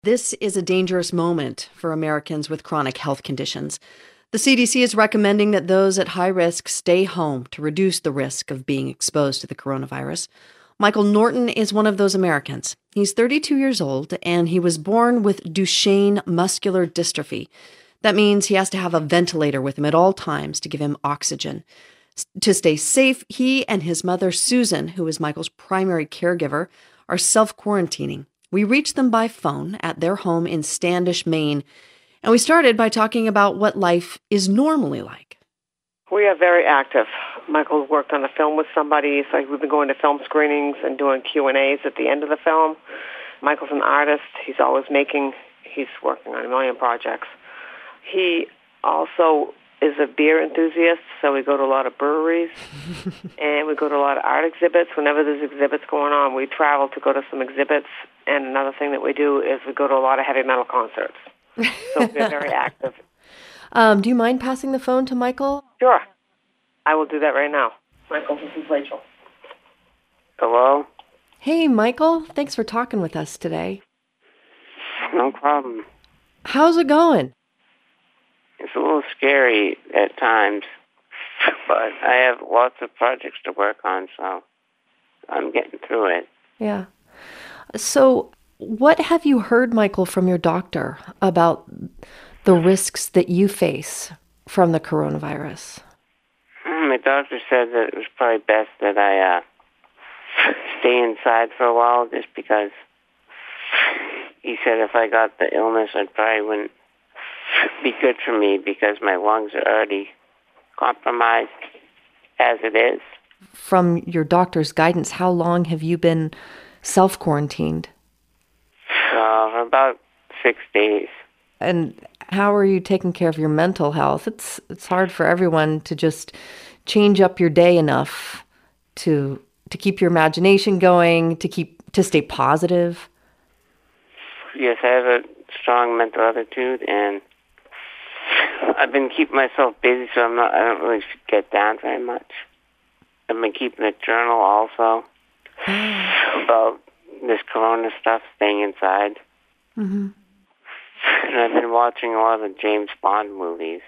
This is a dangerous moment for Americans with chronic health conditions. The CDC is recommending that those at high risk stay home to reduce the risk of being exposed to the coronavirus. Michael Norton is one of those Americans. He's 32 years old, and he was born with Duchenne muscular dystrophy. That means he has to have a ventilator with him at all times to give him oxygen. To stay safe, he and his mother, Susan, who is Michael's primary caregiver, are self-quarantining. We reached them by phone at their home in Standish, Maine, and we started by talking about what life is normally like. We are very active. Michael's worked on a film with somebody, so we've been going to film screenings and doing Q&As at the end of the film. Michael's an artist. He's working on a million projects. He also is a beer enthusiast, so we go to a lot of breweries, and we go to a lot of art exhibits. Whenever there's exhibits going on, we travel to go to some exhibits, and another thing that we do is we go to a lot of heavy metal concerts. So we're very active. Do you mind passing the phone to Michael? Sure. I will do that right now. Michael, this is Rachel. Hello? Hey, Michael. Thanks for talking with us today. No problem. How's it going? It's a little scary at times, but I have lots of projects to work on, so I'm getting through it. Yeah. So what have you heard, Michael, from your doctor about the risks that you face from the coronavirus? My doctor said that it was probably best that I stay inside for a while, just because he said if I got the illness, it probably wouldn't be good for me because my lungs are already compromised as it is. From your doctor's guidance, how long have you been self-quarantined? For about 6 days. And how are you taking care of your mental health? It's hard for everyone to just change up your day enough to keep your imagination going, to stay positive. Yes, I have a strong mental attitude, and I've been keeping myself busy, so I don't really get down very much. I've been keeping a journal also about this corona stuff, staying inside. Mm-hmm. And I've been watching a lot of James Bond movies.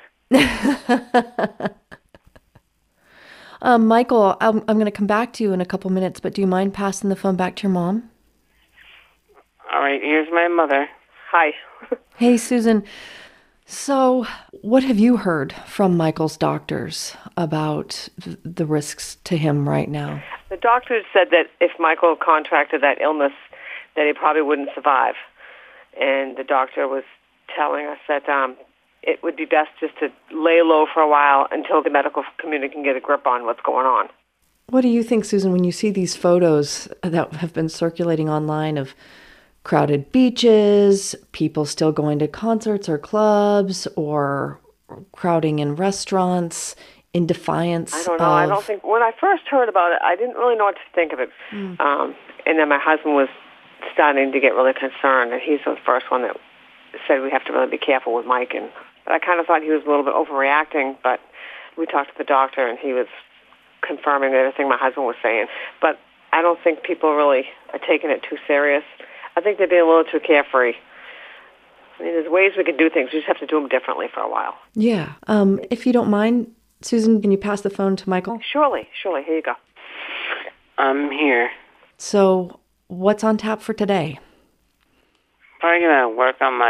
Michael, I'm going to come back to you in a couple minutes, but do you mind passing the phone back to your mom? All right, here's my mother. Hi. Hey, Susan. So what have you heard from Michael's doctors about the risks to him right now? The doctors said that if Michael contracted that illness, that he probably wouldn't survive. And the doctor was telling us that it would be best just to lay low for a while until the medical community can get a grip on what's going on. What do you think, Susan, when you see these photos that have been circulating online of crowded beaches, people still going to concerts or clubs, or crowding in restaurants in defiance I don't know. I don't think, when I first heard about it, I didn't really know what to think of it. And then my husband was starting to get really concerned, and he's the first one that said we have to really be careful with Mike. And I kind of thought he was a little bit overreacting, but we talked to the doctor, and he was confirming everything my husband was saying. But I don't think people really are taking it too serious. I think they're being a little too carefree. I mean, there's ways we can do things. We just have to do them differently for a while. Yeah. If you don't mind, Susan, can you pass the phone to Michael? Surely. Here you go. I'm here. So what's on tap for today? Probably going to work on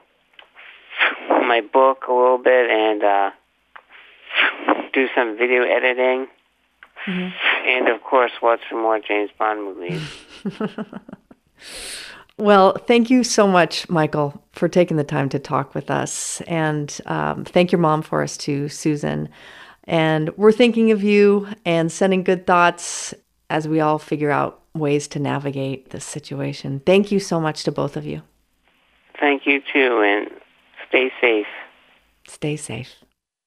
my book a little bit and do some video editing. Mm-hmm. And, of course, watch some more James Bond movies. Well, thank you so much, Michael, for taking the time to talk with us. And thank your mom for us too, Susan. And we're thinking of you and sending good thoughts as we all figure out ways to navigate this situation. Thank you so much to both of you. Thank you, too, and stay safe. Stay safe.